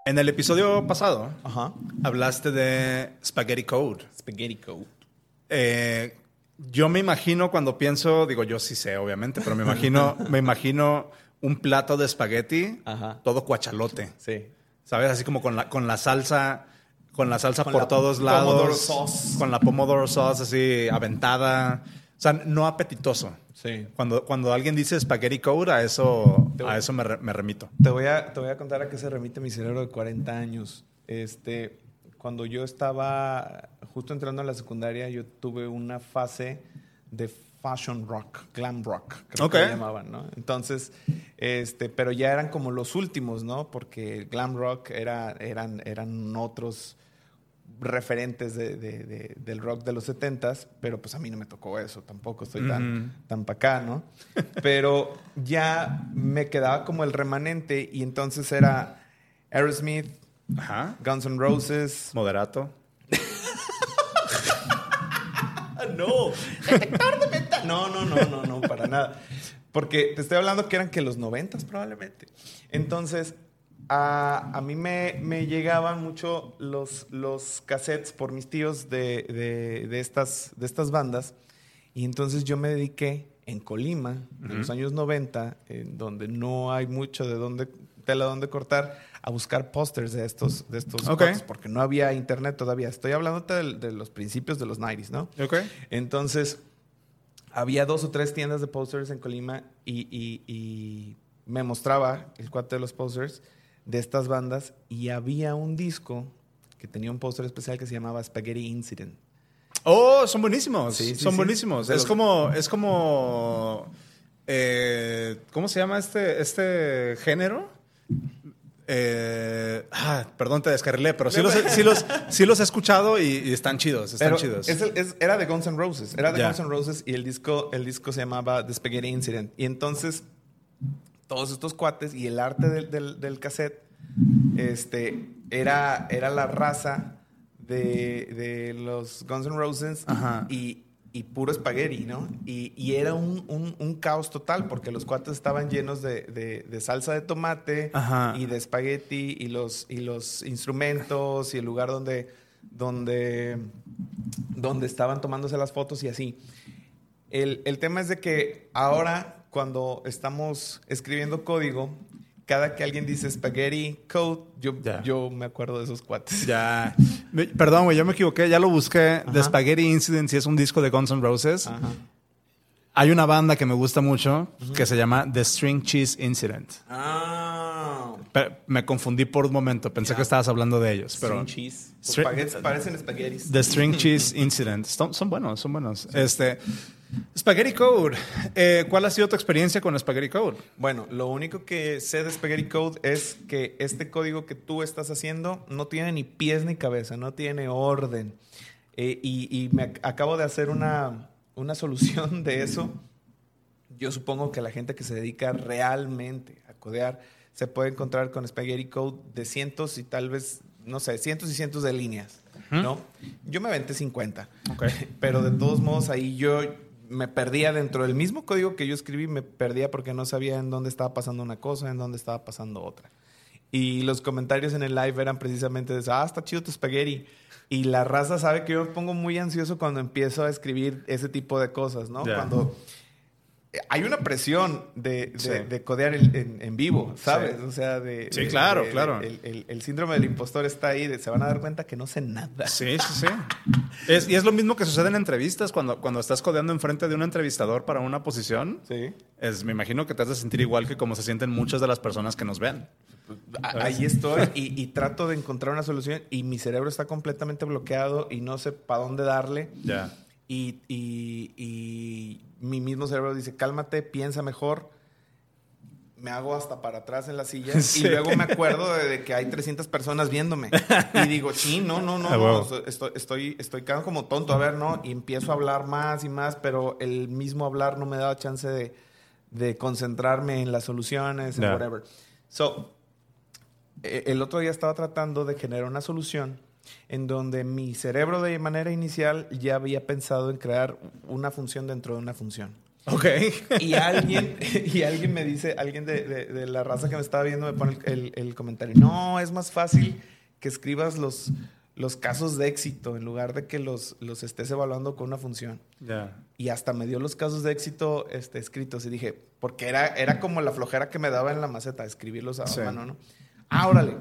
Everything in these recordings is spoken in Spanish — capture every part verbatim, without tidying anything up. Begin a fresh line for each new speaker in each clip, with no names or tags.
En el episodio pasado,
Ajá.
hablaste de Spaghetti Code.
Spaghetti Code.
Eh, yo me imagino cuando pienso, digo, yo sí sé, obviamente, pero me imagino, me imagino un plato de espagueti,
Ajá.
todo cuachalote.
Sí.
¿Sabes? Así como con la, con la salsa, con la salsa
Con
por
la
todos
Pomodoro
lados.
sauce.
Con la pomodoro sauce así aventada. O sea, no apetitoso.
Sí.
Cuando, cuando alguien dice spaghetti code, a eso,
Te voy-
a eso me, re- me remito.
Te voy, a, te voy a contar a qué se remite mi cerebro de cuarenta años. Este, cuando yo estaba justo entrando a la secundaria, yo tuve una fase de fashion rock, glam rock, creo
Ok.
que le llamaban, ¿no? Entonces, este, pero ya eran como los últimos, ¿no? Porque el glam rock era, eran, eran otros referentes de, de- de- del rock de los setentas, pero pues a mí no me tocó eso, tampoco estoy tan,
Ujú.
tan pa' acá, ¿no? Pero ya me quedaba como el remanente y entonces era Aerosmith,
Ajá.
Guns N' Roses.
Moderato.
Ah, no, detector de metal. No, no, no, no, no, para nada. Porque te estoy hablando que eran que los noventas probablemente. Entonces, a, a mí me, me llegaban mucho los, los cassettes por mis tíos de, de, de estas, de estas bandas. Y entonces yo me dediqué en Colima, en los años noventa, en donde no hay mucho de dónde, tela donde cortar, a buscar pósters de estos, de estos
Ok.
cuates, porque no había internet todavía. Estoy hablando de, de los principios de los noventas, ¿no?
Ok.
Entonces, había dos o tres tiendas de posters en Colima y, y- y me mostraba el cuate de los posters de estas bandas y había un disco que tenía un póster especial que se llamaba Spaghetti Incident.
Oh, son buenísimos.
Sí, sí,
son
sí.
buenísimos.
De
Es
los-
como, es como, eh, ¿cómo se llama este, este género? Eh, ah, perdón, te descarrilé, pero sí los, he- sí los, sí los he escuchado y, y están chidos, están
Pero
chidos.
es el- es- era de Guns N' Roses. Era de
Ya.
Guns N' Roses y el disco, el disco se llamaba The Spaghetti Incident. Y entonces, todos estos cuates y el arte del, del- del cassette este, era, era la raza de, de los Guns N' Roses
Ajá.
y, y puro spaghetti, ¿no? Y, y era un, un- un caos total porque los cuates estaban llenos de, de- de salsa de tomate
Ajá.
y de espagueti y los, y los instrumentos y el lugar donde, donde, donde estaban tomándose las fotos y así. El, el tema es de que ahora, cuando estamos escribiendo código, cada que alguien dice spaghetti code, yo,
Ya.
yo me acuerdo de esos cuates.
Ya. Me- Perdón, güey, yo me equivoqué. Ya lo busqué. The
Ajá.
Spaghetti Incident, si es un disco de Guns N' Roses.
Ajá.
Hay una banda que me gusta mucho que se llama The String Cheese Incident.
Ah.
Pe- me confundí por un momento. Pensé
Ya.
que estabas hablando de ellos. Pero
String cheese. Los
String-
espaguetis parecen espaguetis.
The String Cheese Incident. Son, son buenos, son buenos. Este, Spaghetti Code. Eh, ¿Cuál ha sido tu experiencia con Spaghetti Code?
Bueno, lo único que sé de Spaghetti Code es que este código que tú estás haciendo no tiene ni pies ni cabeza, no tiene orden. Eh, y, y me ac- acabo de hacer una, una solución de eso. Yo supongo que la gente que se dedica realmente a codear se puede encontrar con Spaghetti Code de cientos y tal vez, no sé, cientos y cientos de líneas, ¿no? Yo me aventé cincuenta.
Ok.
Pero de todos modos ahí yo me perdía dentro del mismo código que yo escribí, me perdía porque no sabía en dónde estaba pasando una cosa, en dónde estaba pasando otra. Y los comentarios en el live eran precisamente de eso, ah, está chido tu spaghetti. Y la raza sabe que yo me pongo muy ansioso cuando empiezo a escribir ese tipo de cosas, ¿no?
Ya.
Cuando hay una presión de, de,
Sí.
de codear en, en- en vivo, ¿sabes?
Sí.
O sea, de...
Sí,
de-
claro,
de-
claro.
El, el- el síndrome del impostor está ahí, de, se van a dar cuenta que no sé nada.
Sí, sí, sí. Es- y es lo mismo que sucede en entrevistas cuando, cuando estás codeando enfrente de un entrevistador para una posición.
Sí.
Es, me imagino que te has de sentir igual que como se sienten muchas de las personas que nos ven.
A- Ahí estoy y, y trato de encontrar una solución y mi cerebro está completamente bloqueado y no sé para dónde darle.
Ya.
Y, y- y mi mismo cerebro dice, cálmate, piensa mejor. Me hago hasta para atrás en la silla
Sí.
y luego me acuerdo de, de que hay trescientas personas viéndome. Y digo, sí, no, no, no,
Ah,
no,
huevo.
estoy, estoy, estoy quedando como tonto, a ver, ¿no? Y empiezo a hablar más y más, pero el mismo hablar no me daba chance de, de concentrarme en las soluciones, en
Ya.
whatever. So, eh, el otro día estaba tratando de generar una solución en donde mi cerebro de manera inicial ya había pensado en crear una función dentro de una función.
Ok.
Y alguien, y alguien me dice, alguien de, de, de la raza que me estaba viendo me pone el, el, el comentario. No, es más fácil que escribas los, los casos de éxito en lugar de que los, los estés evaluando con una función.
Ya. Yeah.
Y hasta me dio los casos de éxito este, escritos. Y dije, porque era, era como la flojera que me daba en la maceta, escribirlos a sí. mano, ¿no? Ah, órale.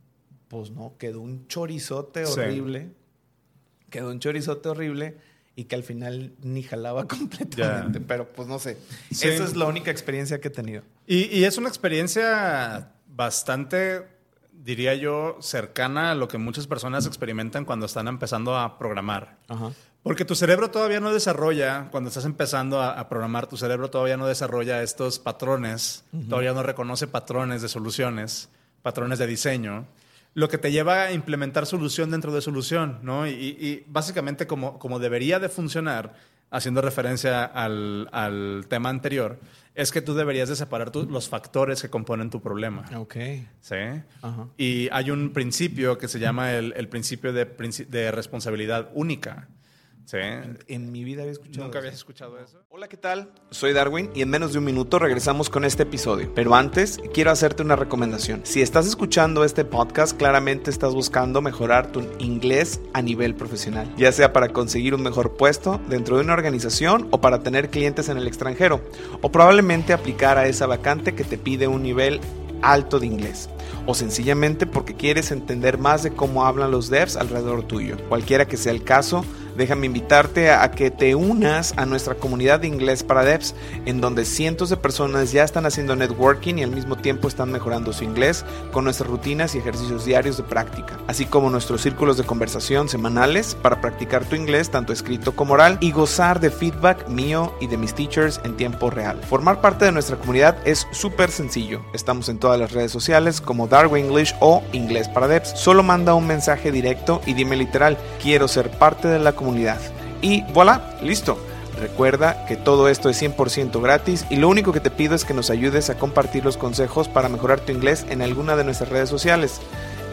Pues no, quedó un chorizote horrible. Sí. Quedó un chorizote horrible y que al final ni jalaba completamente. Yeah. Pero pues no sé. Sí. Esa es la única experiencia que he tenido.
Y, y es una experiencia bastante, diría yo, cercana a lo que muchas personas experimentan cuando están empezando a programar. Ajá. Porque tu cerebro todavía no desarrolla, cuando estás empezando a, a programar, tu cerebro todavía no desarrolla estos patrones, uh-huh. todavía no reconoce patrones de soluciones, patrones de diseño, lo que te lleva a implementar solución dentro de solución, ¿no? Y, y básicamente como, como debería de funcionar, haciendo referencia al, al tema anterior, es que tú deberías de separar tu, los factores que componen tu problema.
Ok.
¿Sí? Uh-huh. Y hay un principio que se llama el, el principio de, de responsabilidad única. Sí.
En, en mi vida había escuchado
¿Nunca
eso.
habías escuchado eso?
Hola, ¿qué tal? Soy Darwin y en menos de un minuto regresamos con este episodio. Pero antes, quiero hacerte una recomendación. Si estás escuchando este podcast, claramente estás buscando mejorar tu inglés a nivel profesional. Ya sea para conseguir un mejor puesto dentro de una organización o para tener clientes en el extranjero. O probablemente aplicar a esa vacante que te pide un nivel alto de inglés. O sencillamente porque quieres entender más de cómo hablan los devs alrededor tuyo. Cualquiera que sea el caso, déjame invitarte a que te unas a nuestra comunidad de inglés para devs, en donde cientos de personas ya están haciendo networking y al mismo tiempo están mejorando su inglés con nuestras rutinas y ejercicios diarios de práctica, así como nuestros círculos de conversación semanales para practicar tu inglés tanto escrito como oral y gozar de feedback mío y de mis teachers en tiempo real. Formar parte de nuestra comunidad es súper sencillo. Estamos en todas las redes sociales como Darwin English o Inglés para Devs. Solo manda un mensaje directo y dime literal, quiero ser parte de la comunidad. Y voilà, listo. Recuerda que todo esto es cien por ciento gratis y lo único que te pido es que nos ayudes a compartir los consejos para mejorar tu inglés en alguna de nuestras redes sociales,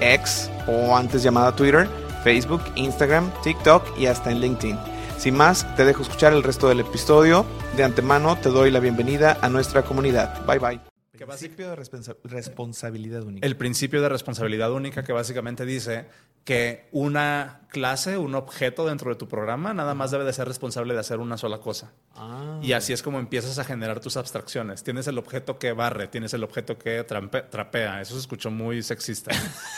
X o antes llamada Twitter, Facebook, Instagram, TikTok y hasta en LinkedIn. Sin más, te dejo escuchar el resto del episodio. De antemano te doy la bienvenida a nuestra comunidad. Bye bye.
Que
principio de responsa- responsabilidad única.
El principio de responsabilidad única que básicamente dice que una clase, un objeto dentro de tu programa, nada más debe de ser responsable de hacer una sola cosa. Ah. Y así es como empiezas a generar tus abstracciones. Tienes el objeto que barre, tienes el objeto que trampe- trapea. Eso se escuchó muy sexista.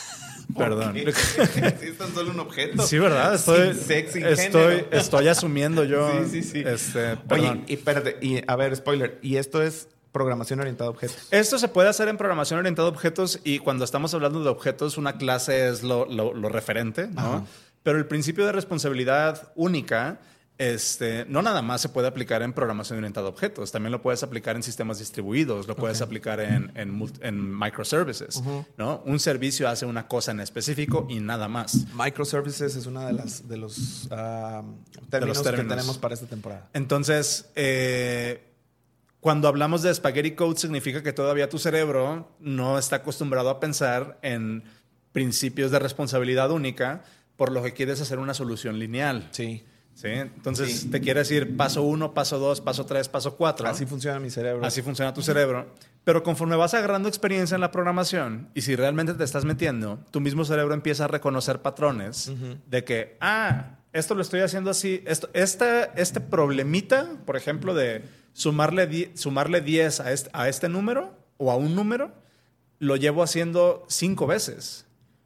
Perdón.
Sí, es tan solo un objeto.
Sí, ¿verdad? Estoy,
sin sex, sin
estoy,
género.
estoy asumiendo yo.
Sí, sí, sí.
Este,
Oye, y espérate, y a ver, spoiler. ¿Y esto es programación orientada a objetos?
Esto se puede hacer en programación orientada a objetos y cuando estamos hablando de objetos, una clase es lo, lo, lo referente, ¿no? Ajá. Pero el principio de responsabilidad única, este, no nada más se puede aplicar en programación orientada a objetos, también lo puedes aplicar en sistemas distribuidos, lo puedes okay. aplicar en, en, en microservices, uh-huh. ¿no? Un servicio hace una cosa en específico y nada más.
Microservices es uno de, las, de, los, uh, términos de los términos que tenemos para esta temporada.
Entonces, eh, cuando hablamos de spaghetti code, significa que todavía tu cerebro no está acostumbrado a pensar en principios de responsabilidad única, por lo que quieres hacer una solución lineal.
Sí.
¿Sí? Entonces, sí. te quiere decir paso uno, paso dos, paso tres, paso cuatro.
Así funciona mi cerebro.
Así funciona tu cerebro. Pero conforme vas agarrando experiencia en la programación y si realmente te estás metiendo, tu mismo cerebro empieza a reconocer patrones uh-huh. de que, ah, esto lo estoy haciendo así. Esto, este, este problemita, por ejemplo, de sumarle, die, sumarle diez a este, a este número o a un número, lo llevo haciendo cinco veces.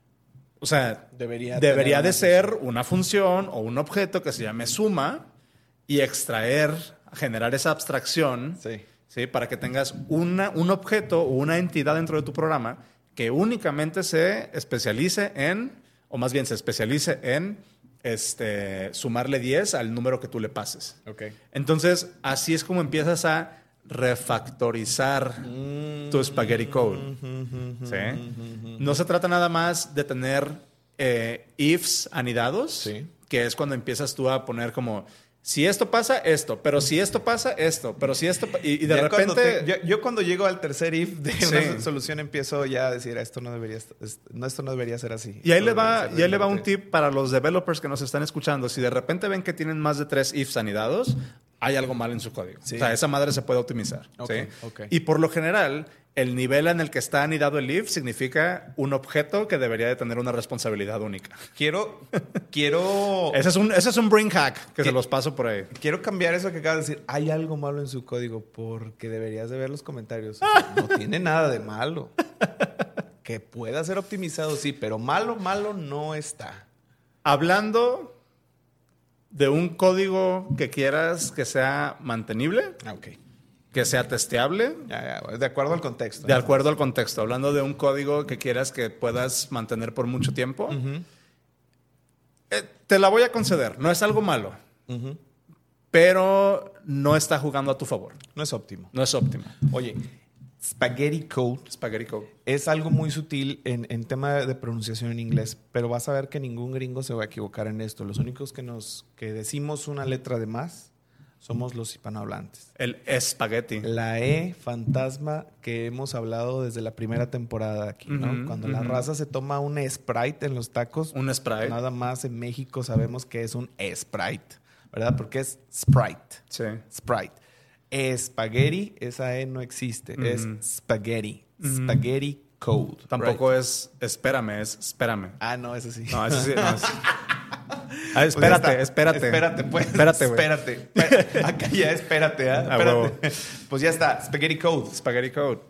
O sea, debería, debería de ser función. una función o un objeto que se llame suma y extraer, generar esa abstracción, sí. ¿sí? Para que tengas una, un objeto o una entidad dentro de tu programa que únicamente se especialice en, o más bien se especialice en este, sumarle diez al número que tú le pases.
Okay.
Entonces, así es como empiezas a refactorizar mm, tu spaghetti code. Mm, mm, mm, ¿sí? No se trata nada más de tener eh, ifs anidados, sí. que es cuando empiezas tú a poner como, si esto pasa, esto, pero si esto pasa, esto, pero si esto... Y, y de ya repente...
Te, yo, yo cuando llego al tercer if de sí. una solución empiezo ya a decir, esto no debería, no, esto no debería ser así.
Y ahí le va, y ahí le va un tip para los developers que nos están escuchando. Si de repente ven que tienen más de tres ifs anidados, hay algo mal en su código.
Sí.
O sea, esa madre se puede optimizar.
Okay,
¿sí?
okay.
Y por lo general, el nivel en el que está anidado el if significa un objeto que debería de tener una responsabilidad única.
Quiero, quiero...
Ese es un, ese es un brain hack que
¿Qué?
se los paso por ahí.
Quiero cambiar eso que acabas de decir. Hay algo malo en su código porque deberías de ver los comentarios. O sea, no tiene nada de malo. Que pueda ser optimizado, sí, pero malo, malo no está.
Hablando de un código que quieras que sea mantenible,
Ah, ok.
que sea testeable,
Ya, ya, de acuerdo al contexto.
de acuerdo al contexto. Hablando de un código que quieras que puedas mantener por mucho tiempo,
Uh-huh.
eh, te la voy a conceder. No es algo malo,
Uh-huh.
pero no está jugando a tu favor.
No es óptimo.
No es óptimo.
Oye, Spaghetti Code
Spaghetti Code.
es algo muy sutil en, en tema de pronunciación en inglés, pero vas a ver que ningún gringo se va a equivocar en esto. Los únicos que nos que decimos una letra de más somos los hispanohablantes.
El espagueti.
La E fantasma que hemos hablado desde la primera temporada aquí, ¿no?
Ujú,
Cuando la
ujú.
raza se toma un Sprite en los tacos,
Un Sprite.
nada más en México sabemos que es un Sprite, ¿verdad? Porque es Sprite.
Sí.
Sprite. Spaghetti, esa E no existe.
Ujú.
Es spaghetti. Spaghetti Code.
Tampoco
Right.
es espérame, es espérame.
Ah, no, eso sí.
No, eso sí. No, es... Ah,
Pues ya
espérate,
está.
espérate.
Espérate, pues.
Espérate, güey.
Espérate. Espérate. Acá ya espérate, ¿ah?
Ah, huevo.
Espérate. Pues ya está. Spaghetti Code.
Spaghetti Code.